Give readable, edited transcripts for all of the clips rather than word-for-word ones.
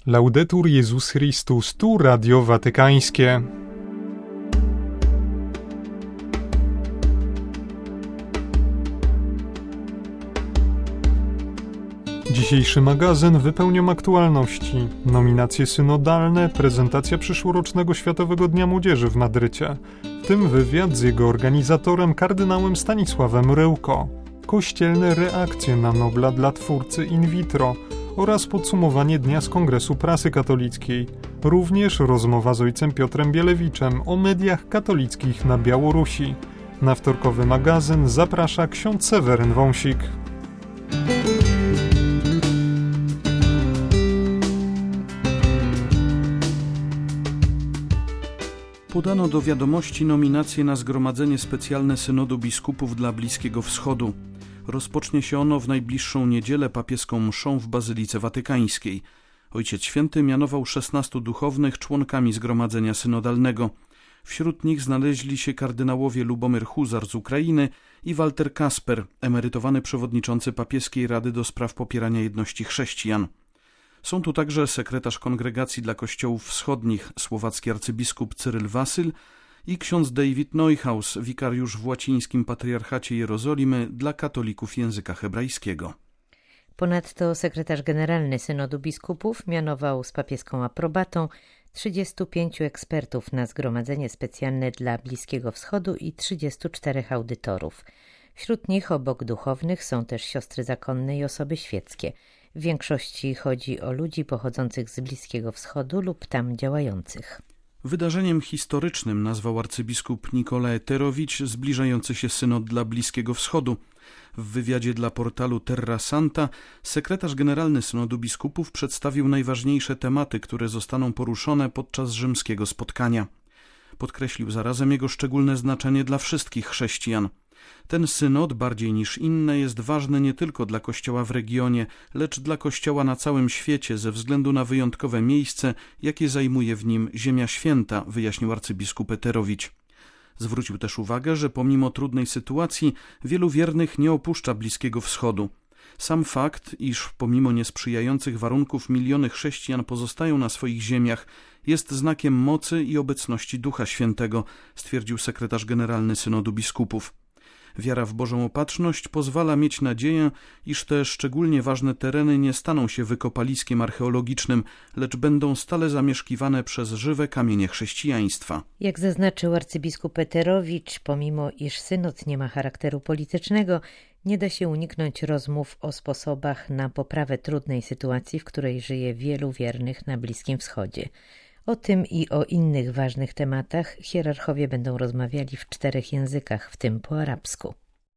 Laudetur Jezus Chrystus, tu Radio Watykańskie. Dzisiejszy magazyn wypełnią aktualności, nominacje synodalne, prezentacja przyszłorocznego Światowego Dnia Młodzieży w Madrycie, w tym wywiad z jego organizatorem kardynałem Stanisławem Ryłko, kościelne reakcje na Nobla dla twórcy in vitro oraz podsumowanie dnia z Kongresu Prasy Katolickiej. Również rozmowa z ojcem Piotrem Bielewiczem o mediach katolickich na Białorusi. Na wtorkowy magazyn zaprasza ksiądz Seweryn Wąsik. Podano do wiadomości nominacje na Zgromadzenie Specjalne Synodu Biskupów dla Bliskiego Wschodu. Rozpocznie się ono w najbliższą niedzielę papieską mszą w Bazylice Watykańskiej. Ojciec Święty mianował 16 duchownych członkami Zgromadzenia Synodalnego. Wśród nich znaleźli się kardynałowie Lubomyr Huzar z Ukrainy i Walter Kasper, emerytowany przewodniczący Papieskiej Rady do Spraw Popierania Jedności Chrześcijan. Są tu także sekretarz Kongregacji dla Kościołów Wschodnich, słowacki arcybiskup Cyryl Wasyl i ksiądz David Neuhaus, wikariusz w łacińskim patriarchacie Jerozolimy dla katolików języka hebrajskiego. Ponadto sekretarz generalny Synodu Biskupów mianował z papieską aprobatą 35 ekspertów na Zgromadzenie Specjalne dla Bliskiego Wschodu i 34 audytorów. Wśród nich obok duchownych są też siostry zakonne i osoby świeckie. W większości chodzi o ludzi pochodzących z Bliskiego Wschodu lub tam działających. Wydarzeniem historycznym nazwał arcybiskup Nikola Eterowicz zbliżający się synod dla Bliskiego Wschodu. W wywiadzie dla portalu Terra Santa sekretarz generalny Synodu Biskupów przedstawił najważniejsze tematy, które zostaną poruszone podczas rzymskiego spotkania. Podkreślił zarazem jego szczególne znaczenie dla wszystkich chrześcijan. Ten synod, bardziej niż inne, jest ważny nie tylko dla Kościoła w regionie, lecz dla Kościoła na całym świecie ze względu na wyjątkowe miejsce, jakie zajmuje w nim Ziemia Święta, wyjaśnił arcybiskup Eterowicz. Zwrócił też uwagę, że pomimo trudnej sytuacji wielu wiernych nie opuszcza Bliskiego Wschodu. Sam fakt, iż pomimo niesprzyjających warunków miliony chrześcijan pozostają na swoich ziemiach, jest znakiem mocy i obecności Ducha Świętego, stwierdził sekretarz generalny Synodu Biskupów. Wiara w Bożą Opatrzność pozwala mieć nadzieję, iż te szczególnie ważne tereny nie staną się wykopaliskiem archeologicznym, lecz będą stale zamieszkiwane przez żywe kamienie chrześcijaństwa. Jak zaznaczył arcybiskup Eterowicz, pomimo iż synod nie ma charakteru politycznego, nie da się uniknąć rozmów o sposobach na poprawę trudnej sytuacji, w której żyje wielu wiernych na Bliskim Wschodzie. O tym i o innych ważnych tematach hierarchowie będą rozmawiali w 4 językach, w tym po arabsku.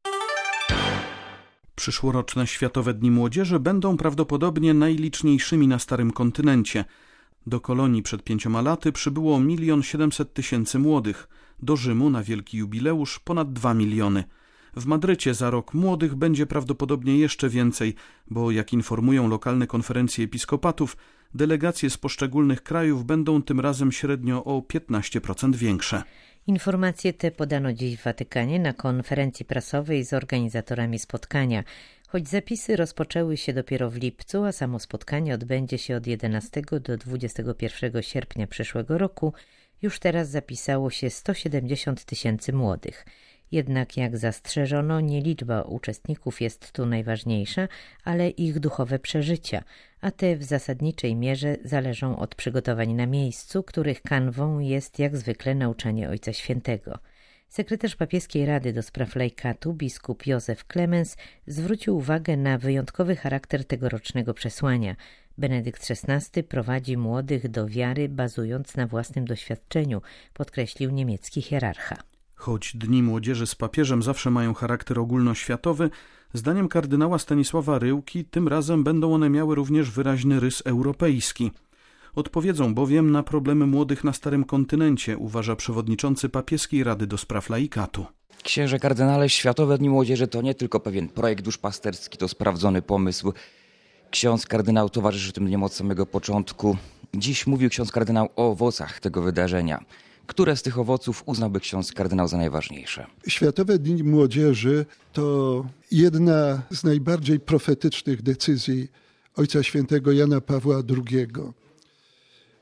Przyszłoroczne Światowe Dni Młodzieży będą prawdopodobnie najliczniejszymi na Starym Kontynencie. Do Kolonii przed 5 laty przybyło 1 700 000 młodych, do Rzymu na wielki jubileusz ponad 2 miliony. W Madrycie za rok młodych będzie prawdopodobnie jeszcze więcej, bo jak informują lokalne konferencje episkopatów, delegacje z poszczególnych krajów będą tym razem średnio o 15% większe. Informacje te podano dziś w Watykanie na konferencji prasowej z organizatorami spotkania. Choć zapisy rozpoczęły się dopiero w lipcu, a samo spotkanie odbędzie się od 11 do 21 sierpnia przyszłego roku, już teraz zapisało się 170 000 młodych. Jednak jak zastrzeżono, nie liczba uczestników jest tu najważniejsza, ale ich duchowe przeżycia, a te w zasadniczej mierze zależą od przygotowań na miejscu, których kanwą jest jak zwykle nauczanie Ojca Świętego. Sekretarz Papieskiej Rady do Spraw Laikatu, biskup Józef Clemens, zwrócił uwagę na wyjątkowy charakter tegorocznego przesłania. Benedykt XVI prowadzi młodych do wiary, bazując na własnym doświadczeniu, podkreślił niemiecki hierarcha. Choć Dni Młodzieży z papieżem zawsze mają charakter ogólnoświatowy, zdaniem kardynała Stanisława Ryłki tym razem będą one miały również wyraźny rys europejski. Odpowiedzą bowiem na problemy młodych na Starym Kontynencie, uważa przewodniczący Papieskiej Rady do Spraw Laikatu. Księże kardynale, Światowe Dni Młodzieży to nie tylko pewien projekt duszpasterski, to sprawdzony pomysł. Ksiądz kardynał towarzyszy tym dniom od samego początku. Dziś mówił ksiądz kardynał o owocach tego wydarzenia. Które z tych owoców uznałby ksiądz kardynał za najważniejsze? Światowe Dni Młodzieży to jedna z najbardziej profetycznych decyzji Ojca Świętego Jana Pawła II.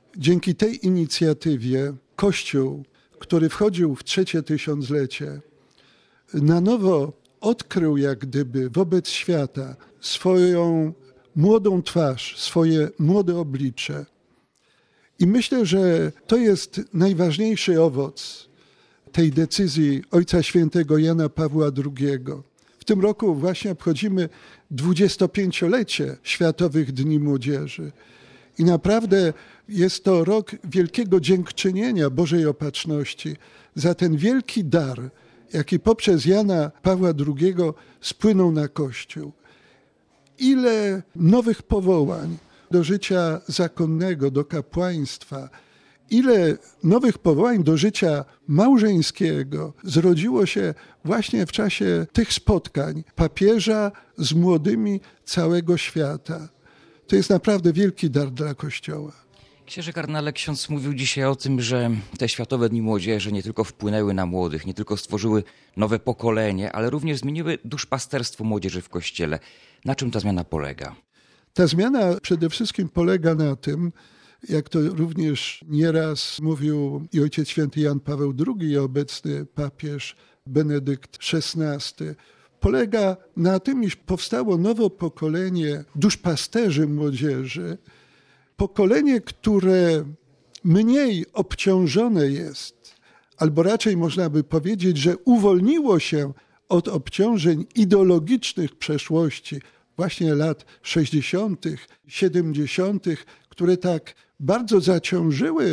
Dzięki tej inicjatywie Kościół, który wchodził w 3. tysiąclecie, na nowo odkrył jak gdyby wobec świata swoją młodą twarz, swoje młode oblicze. I myślę, że to jest najważniejszy owoc tej decyzji Ojca Świętego Jana Pawła II. W tym roku właśnie obchodzimy 25-lecie Światowych Dni Młodzieży. I naprawdę jest to rok wielkiego dziękczynienia Bożej Opatrzności za ten wielki dar, jaki poprzez Jana Pawła II spłynął na Kościół. Ile nowych powołań do życia zakonnego, do kapłaństwa, ile nowych powołań do życia małżeńskiego zrodziło się właśnie w czasie tych spotkań papieża z młodymi całego świata. To jest naprawdę wielki dar dla Kościoła. Księże kardynale, ksiądz mówił dzisiaj o tym, że te Światowe Dni Młodzieży nie tylko wpłynęły na młodych, nie tylko stworzyły nowe pokolenie, ale również zmieniły duszpasterstwo młodzieży w Kościele. Na czym ta zmiana polega? Ta zmiana przede wszystkim polega na tym, jak to również nieraz mówił i Ojciec Święty Jan Paweł II, i obecny papież Benedykt XVI, polega na tym, iż powstało nowe pokolenie duszpasterzy młodzieży, pokolenie, które mniej obciążone jest, albo raczej można by powiedzieć, że uwolniło się od obciążeń ideologicznych przeszłości, właśnie lat 60., 70., które tak bardzo zaciążyły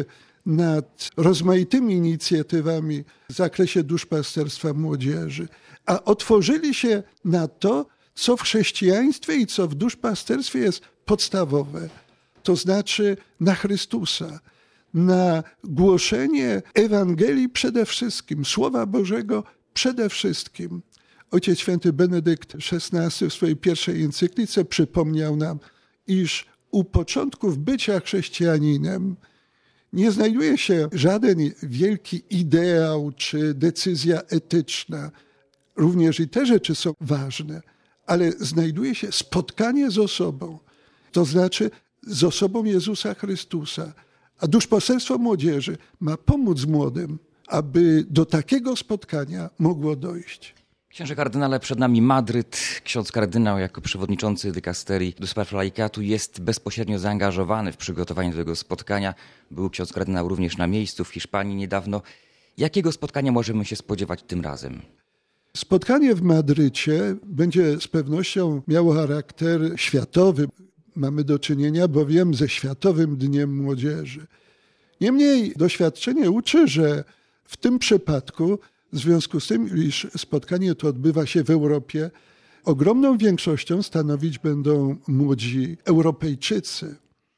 nad rozmaitymi inicjatywami w zakresie duszpasterstwa młodzieży, a otworzyli się na to, co w chrześcijaństwie i co w duszpasterstwie jest podstawowe. To znaczy na Chrystusa, na głoszenie Ewangelii przede wszystkim, Słowa Bożego przede wszystkim. Ojciec Święty Benedykt XVI w swojej pierwszej encyklice przypomniał nam, iż u początków bycia chrześcijaninem nie znajduje się żaden wielki ideał czy decyzja etyczna. Również i te rzeczy są ważne, ale znajduje się spotkanie z osobą, to znaczy z osobą Jezusa Chrystusa. A duszpasterstwo młodzieży ma pomóc młodym, aby do takiego spotkania mogło dojść. Księże kardynale, przed nami Madryt. Ksiądz kardynał jako przewodniczący dykasterii do spraw laikatu jest bezpośrednio zaangażowany w przygotowanie do tego spotkania. Był ksiądz kardynał również na miejscu w Hiszpanii niedawno. Jakiego spotkania możemy się spodziewać tym razem? Spotkanie w Madrycie będzie z pewnością miało charakter światowy. Mamy do czynienia bowiem ze Światowym Dniem Młodzieży. Niemniej doświadczenie uczy, że w tym przypadku, w związku z tym, iż spotkanie to odbywa się w Europie, ogromną większością stanowić będą młodzi Europejczycy.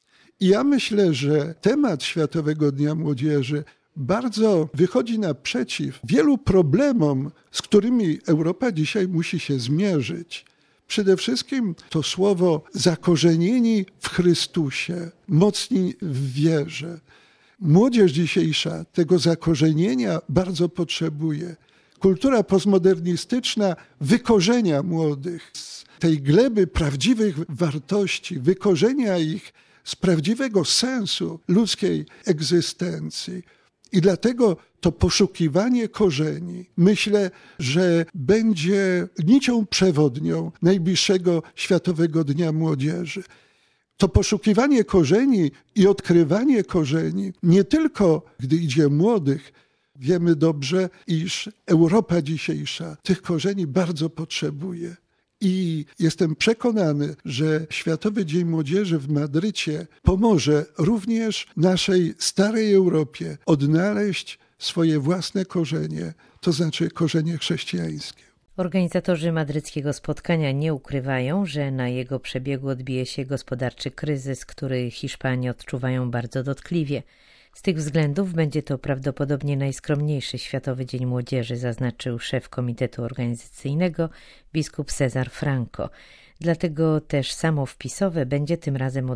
I ja myślę, że temat Światowego Dnia Młodzieży bardzo wychodzi naprzeciw wielu problemom, z którymi Europa dzisiaj musi się zmierzyć. Przede wszystkim to słowo zakorzenieni w Chrystusie, mocni w wierze. Młodzież dzisiejsza tego zakorzenienia bardzo potrzebuje. Kultura postmodernistyczna wykorzenia młodych z tej gleby prawdziwych wartości, wykorzenia ich z prawdziwego sensu ludzkiej egzystencji. I dlatego to poszukiwanie korzeni, myślę, że będzie nicią przewodnią najbliższego Światowego Dnia Młodzieży. To poszukiwanie korzeni i odkrywanie korzeni, nie tylko gdy idzie o młodych, wiemy dobrze, iż Europa dzisiejsza tych korzeni bardzo potrzebuje. I jestem przekonany, że Światowy Dzień Młodzieży w Madrycie pomoże również naszej starej Europie odnaleźć swoje własne korzenie, to znaczy korzenie chrześcijańskie. Organizatorzy madryckiego spotkania nie ukrywają, że na jego przebiegu odbije się gospodarczy kryzys, który Hiszpanie odczuwają bardzo dotkliwie. Z tych względów będzie to prawdopodobnie najskromniejszy Światowy Dzień Młodzieży, zaznaczył szef Komitetu Organizacyjnego biskup Cezar Franco. Dlatego też samo wpisowe będzie tym razem o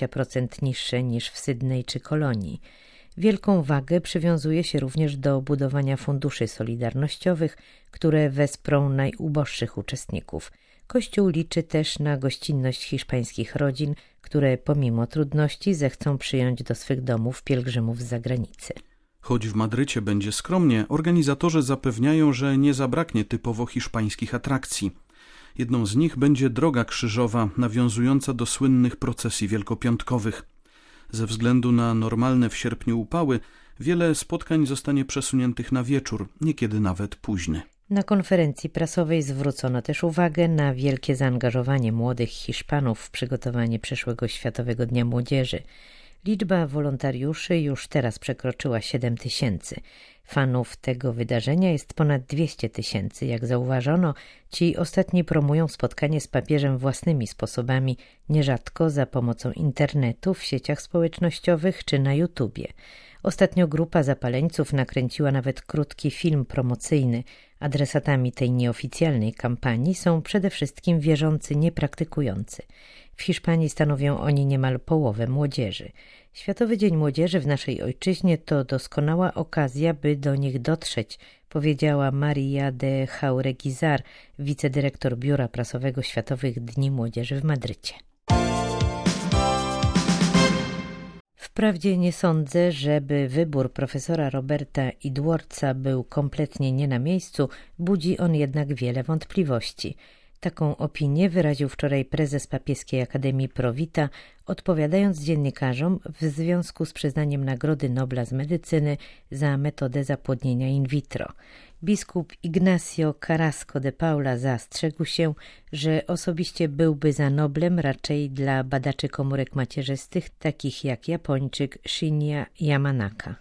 20% niższe niż w Sydney czy Kolonii. Wielką wagę przywiązuje się również do budowania funduszy solidarnościowych, które wesprą najuboższych uczestników. Kościół liczy też na gościnność hiszpańskich rodzin, które pomimo trudności zechcą przyjąć do swych domów pielgrzymów z zagranicy. Choć w Madrycie będzie skromnie, organizatorzy zapewniają, że nie zabraknie typowo hiszpańskich atrakcji. Jedną z nich będzie droga krzyżowa nawiązująca do słynnych procesji wielkopiątkowych. Ze względu na normalne w sierpniu upały, wiele spotkań zostanie przesuniętych na wieczór, niekiedy nawet późny. Na konferencji prasowej zwrócono też uwagę na wielkie zaangażowanie młodych Hiszpanów w przygotowanie przyszłego Światowego Dnia Młodzieży. Liczba wolontariuszy już teraz przekroczyła 7 000. Fanów tego wydarzenia jest ponad 200 000. Jak zauważono, ci ostatni promują spotkanie z papieżem własnymi sposobami, nierzadko za pomocą internetu, w sieciach społecznościowych czy na YouTubie. Ostatnio grupa zapaleńców nakręciła nawet krótki film promocyjny. Adresatami tej nieoficjalnej kampanii są przede wszystkim wierzący niepraktykujący. W Hiszpanii stanowią oni niemal połowę młodzieży. Światowy Dzień Młodzieży w naszej ojczyźnie to doskonała okazja, by do nich dotrzeć, powiedziała Maria de Jauregui-Zar, wicedyrektor Biura Prasowego Światowych Dni Młodzieży w Madrycie. Wprawdzie nie sądzę, żeby wybór profesora Roberta Edwardsa był kompletnie nie na miejscu, budzi on jednak wiele wątpliwości. Taką opinię wyraził wczoraj prezes Papieskiej Akademii Pro Vita, odpowiadając dziennikarzom w związku z przyznaniem Nagrody Nobla z Medycyny za metodę zapłodnienia in vitro. Biskup Ignacio Carrasco de Paula zastrzegł się, że osobiście byłby za Noblem raczej dla badaczy komórek macierzystych, takich jak Japończyk Shinya Yamanaka.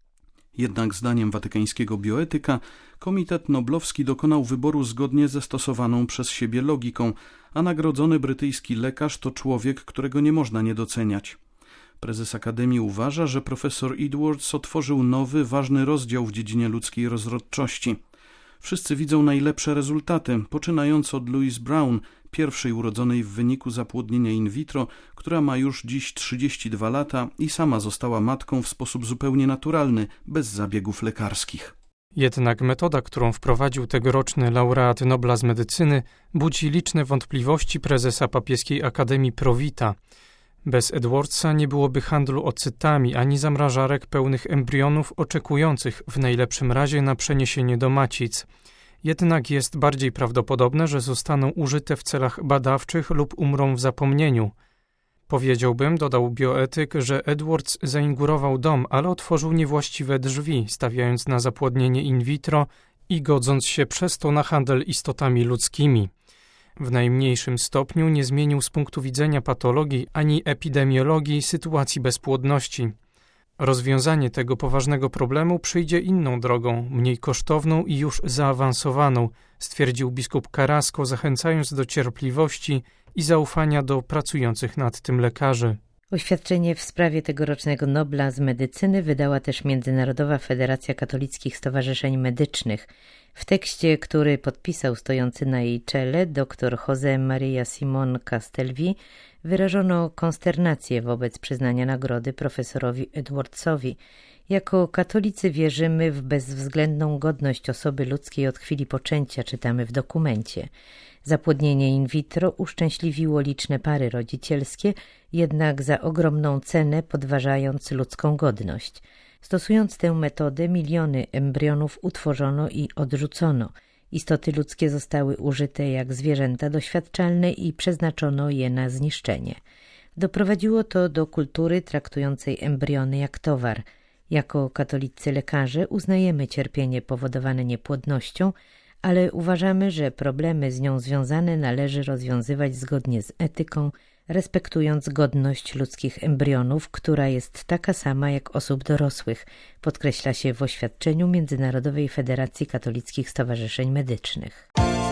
Jednak zdaniem watykańskiego bioetyka Komitet Noblowski dokonał wyboru zgodnie ze stosowaną przez siebie logiką, a nagrodzony brytyjski lekarz to człowiek, którego nie można nie doceniać. Prezes Akademii uważa, że profesor Edwards otworzył nowy, ważny rozdział w dziedzinie ludzkiej rozrodczości. Wszyscy widzą najlepsze rezultaty, poczynając od Louise Brown, pierwszej urodzonej w wyniku zapłodnienia in vitro, która ma już dziś 32 lata i sama została matką w sposób zupełnie naturalny, bez zabiegów lekarskich. Jednak metoda, którą wprowadził tegoroczny laureat Nobla z Medycyny, budzi liczne wątpliwości prezesa Papieskiej Akademii Pro Vita. Bez Edwardsa nie byłoby handlu ocytami ani zamrażarek pełnych embrionów oczekujących w najlepszym razie na przeniesienie do macic. Jednak jest bardziej prawdopodobne, że zostaną użyte w celach badawczych lub umrą w zapomnieniu. Powiedziałbym, dodał bioetyk, że Edwards zainaugurował dom, ale otworzył niewłaściwe drzwi, stawiając na zapłodnienie in vitro i godząc się przez to na handel istotami ludzkimi. W najmniejszym stopniu nie zmienił z punktu widzenia patologii ani epidemiologii sytuacji bezpłodności. Rozwiązanie tego poważnego problemu przyjdzie inną drogą, mniej kosztowną i już zaawansowaną, stwierdził biskup Carrasco, zachęcając do cierpliwości i zaufania do pracujących nad tym lekarzy. Oświadczenie w sprawie tegorocznego Nobla z Medycyny wydała też Międzynarodowa Federacja Katolickich Stowarzyszeń Medycznych. W tekście, który podpisał stojący na jej czele dr José María Simón Castelví, wyrażono konsternację wobec przyznania nagrody profesorowi Edwardsowi. Jako katolicy wierzymy w bezwzględną godność osoby ludzkiej od chwili poczęcia, czytamy w dokumencie. Zapłodnienie in vitro uszczęśliwiło liczne pary rodzicielskie, jednak za ogromną cenę podważając ludzką godność. Stosując tę metodę, miliony embrionów utworzono i odrzucono. Istoty ludzkie zostały użyte jak zwierzęta doświadczalne i przeznaczono je na zniszczenie. Doprowadziło to do kultury traktującej embriony jak towar. Jako katolicy lekarze uznajemy cierpienie powodowane niepłodnością, ale uważamy, że problemy z nią związane należy rozwiązywać zgodnie z etyką, respektując godność ludzkich embrionów, która jest taka sama jak osób dorosłych, podkreśla się w oświadczeniu Międzynarodowej Federacji Katolickich Stowarzyszeń Medycznych.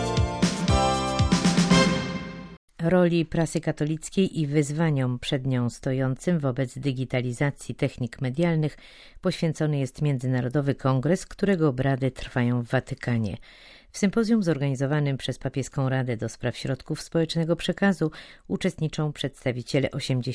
Roli prasy katolickiej i wyzwaniom przed nią stojącym wobec digitalizacji technik medialnych poświęcony jest Międzynarodowy Kongres, którego obrady trwają w Watykanie. W sympozjum zorganizowanym przez Papieską Radę do Spraw Środków Społecznego Przekazu uczestniczą przedstawiciele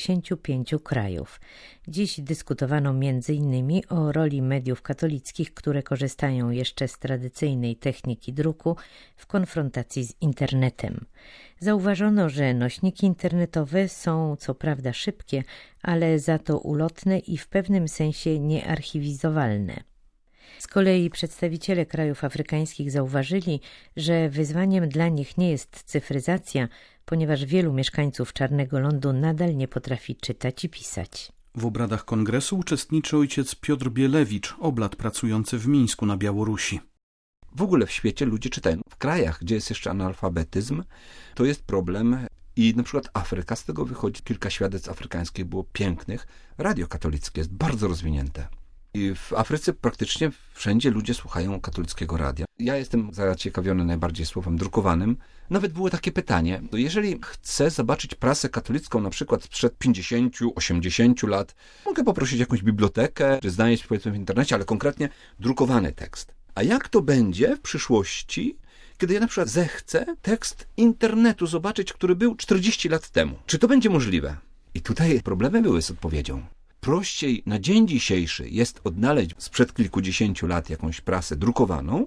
85 krajów. Dziś dyskutowano m.in. o roli mediów katolickich, które korzystają jeszcze z tradycyjnej techniki druku w konfrontacji z internetem. Zauważono, że nośniki internetowe są co prawda szybkie, ale za to ulotne i w pewnym sensie niearchiwizowalne. Z kolei przedstawiciele krajów afrykańskich zauważyli, że wyzwaniem dla nich nie jest cyfryzacja, ponieważ wielu mieszkańców Czarnego Lądu nadal nie potrafi czytać i pisać. W obradach kongresu uczestniczy ojciec Piotr Bielewicz, oblat pracujący w Mińsku na Białorusi. W ogóle w świecie ludzie czytają. W krajach, gdzie jest jeszcze analfabetyzm, to jest problem i na przykład Afryka, z tego wychodzi kilka świadectw afrykańskich, było pięknych. Radio katolickie jest bardzo rozwinięte. I w Afryce praktycznie wszędzie ludzie słuchają katolickiego radia. Ja jestem zaciekawiony najbardziej słowem drukowanym. Nawet było takie pytanie, jeżeli chcę zobaczyć prasę katolicką na przykład sprzed 50-80 lat, mogę poprosić jakąś bibliotekę, czy znaleźć powiedzmy w internecie, ale konkretnie drukowany tekst. A jak to będzie w przyszłości, kiedy ja na przykład zechcę tekst internetu zobaczyć, który był 40 lat temu? Czy to będzie możliwe? I tutaj problemy były z odpowiedzią. Prościej na dzień dzisiejszy jest odnaleźć sprzed kilkudziesięciu lat jakąś prasę drukowaną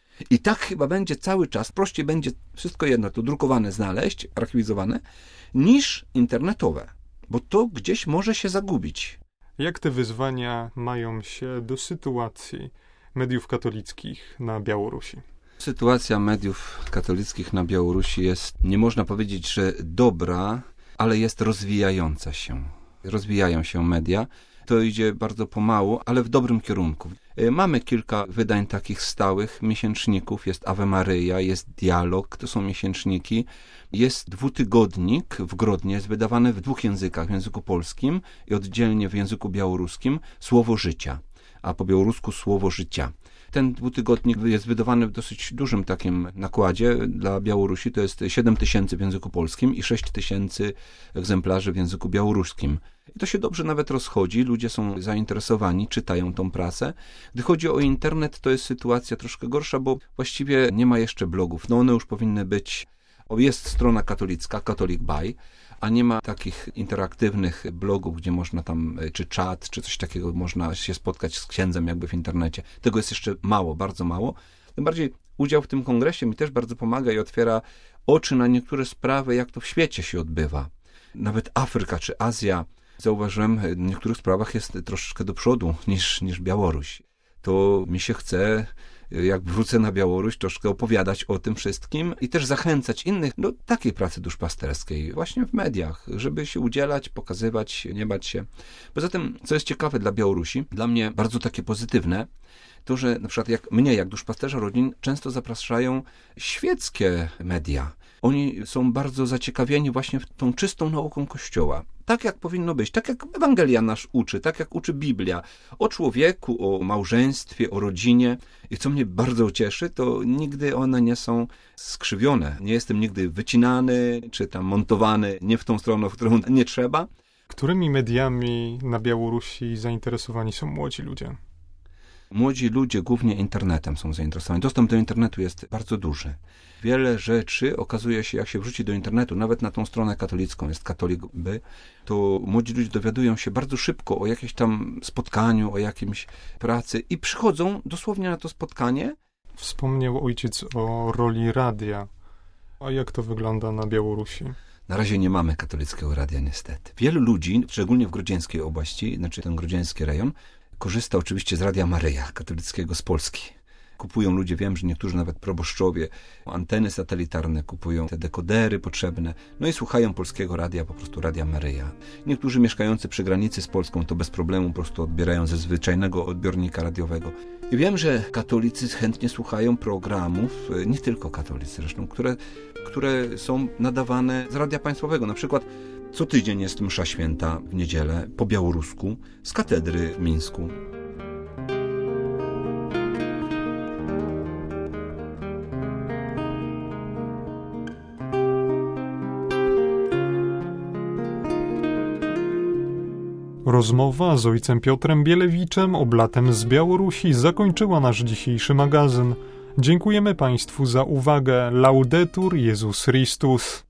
i tak chyba będzie cały czas, prościej będzie wszystko jedno to drukowane znaleźć, archiwizowane, niż internetowe, bo to gdzieś może się zagubić. Jak te wyzwania mają się do sytuacji mediów katolickich na Białorusi? Sytuacja mediów katolickich na Białorusi jest, nie można powiedzieć, że dobra, ale jest rozwijająca się. Rozwijają się media. To idzie bardzo pomału, ale w dobrym kierunku. Mamy kilka wydań takich stałych miesięczników. Jest Ave Maryja, jest Dialog, to są miesięczniki. Jest dwutygodnik w Grodnie, jest wydawany w 2 językach, w języku polskim i oddzielnie w języku białoruskim Słowo Życia, a po białorusku Słowo Życia. Ten dwutygodnik jest wydawany w dosyć dużym takim nakładzie dla Białorusi. To jest 7 000 w języku polskim i 6 000 egzemplarzy w języku białoruskim. I to się dobrze nawet rozchodzi. Ludzie są zainteresowani, czytają tą prasę. Gdy chodzi o internet, to jest sytuacja troszkę gorsza, bo właściwie nie ma jeszcze blogów. No one już powinny być. Jest strona katolicka, Catholic By, a nie ma takich interaktywnych blogów, gdzie można tam, czy czat, czy coś takiego, można się spotkać z księdzem jakby w internecie. Tego jest jeszcze mało, bardzo mało. Tym bardziej udział w tym kongresie mi też bardzo pomaga i otwiera oczy na niektóre sprawy, jak to w świecie się odbywa. Nawet Afryka czy Azja, zauważyłem, w niektórych sprawach jest troszeczkę do przodu niż Białoruś. To mi się chce, jak wrócę na Białoruś, troszkę opowiadać o tym wszystkim i też zachęcać innych do takiej pracy duszpasterskiej właśnie w mediach, żeby się udzielać, pokazywać, nie bać się. Poza tym, co jest ciekawe dla Białorusi, dla mnie bardzo takie pozytywne, to, że na przykład jak duszpasterza rodzin często zapraszają świeckie media. Oni są bardzo zaciekawieni właśnie tą czystą nauką Kościoła. Tak jak powinno być, tak jak Ewangelia nas uczy, tak jak uczy Biblia. O człowieku, o małżeństwie, o rodzinie. I co mnie bardzo cieszy, to nigdy one nie są skrzywione. Nie jestem nigdy wycinany, czy tam montowany nie w tą stronę, w którą nie trzeba. Którymi mediami na Białorusi zainteresowani są młodzi ludzie? Młodzi ludzie głównie internetem są zainteresowani. Dostęp do internetu jest bardzo duży. Wiele rzeczy okazuje się, jak się wrzuci do internetu, nawet na tą stronę katolicką, jest Catholic By, to młodzi ludzie dowiadują się bardzo szybko o jakimś tam spotkaniu, o jakimś pracy i przychodzą dosłownie na to spotkanie. Wspomniał ojciec o roli radia. A jak to wygląda na Białorusi? Na razie nie mamy katolickiego radia niestety. Wielu ludzi, szczególnie w grodzieńskiej oblasti, znaczy ten grodzieński rejon, korzysta oczywiście z Radia Maryja, katolickiego z Polski. Kupują ludzie, wiem, że niektórzy nawet proboszczowie, anteny satelitarne kupują, te dekodery potrzebne, no i słuchają polskiego radia, po prostu Radia Maryja. Niektórzy mieszkający przy granicy z Polską to bez problemu po prostu odbierają ze zwyczajnego odbiornika radiowego. I wiem, że katolicy chętnie słuchają programów, nie tylko katolicy zresztą, które są nadawane z Radia Państwowego. Na przykład co tydzień jest msza święta w niedzielę po białorusku z katedry w Mińsku. Rozmowa z ojcem Piotrem Bielewiczem, oblatem z Białorusi, zakończyła nasz dzisiejszy magazyn. Dziękujemy Państwu za uwagę. Laudetur Jezus Chrystus.